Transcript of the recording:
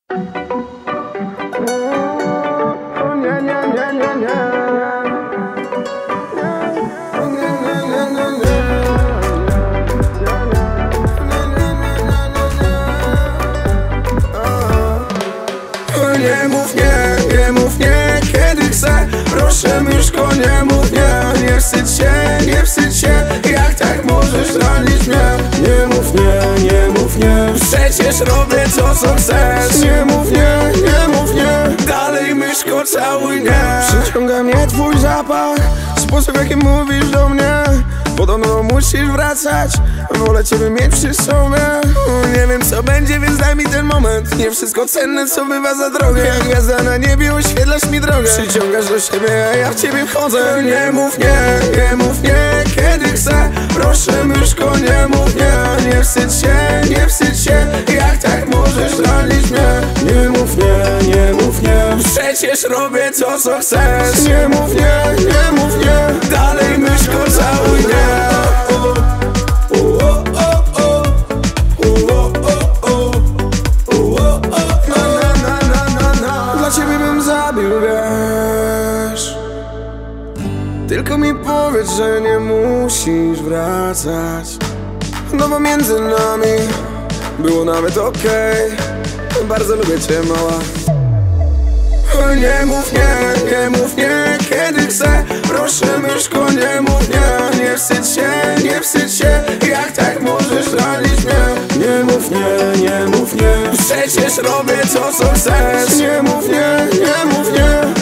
Nie mów nie, nie mów nie, kiedy chcę. Proszę myszko, nie mów nie. Nie wstydź się, nie wstydź się. Jak tak możesz ranić mnie? Nie mów nie, nie mów nie. Przecież robię to, co chcesz. Nie mów nie, nie mów nie. Dalej myszko, całuj mnie. Przyciąga mnie twój zapach, sposób, jaki mówisz do mnie. Podobno musisz wracać, wolę ciebie mieć przy sobie. Nie wiem co będzie, więc daj mi ten moment. Nie wszystko cenne, co bywa za drogę. Jak gwiazda na niebie, oświetlasz mi drogę. Przyciągasz do siebie, a ja w ciebie wchodzę. Nie mów nie, nie mów nie, kiedy chcę. Proszę myszko, nie mów nie. Nie wstydź się, nie wstydź się. Jak tak możesz ranić mnie? Nie mów nie, nie mów nie. Przecież robię to, co chcesz. Nie mów nie, nie mów nie. Dalej myszko, całuj mnie. Dla ciebie bym zabił, wiesz. Tylko mi powiedz, że nie musisz wracać. No bo między nami było nawet okej. Bardzo lubię cię, mała. Nie mów nie, nie mów nie, kiedy chcę. Proszę myszko, nie mów nie. Nie wstydź się, nie wstydź się. Jak tak możesz ranić mnie? Nie mów nie, nie mów nie. Przecież robię to, co chcesz. Nie mów nie, nie mów nie.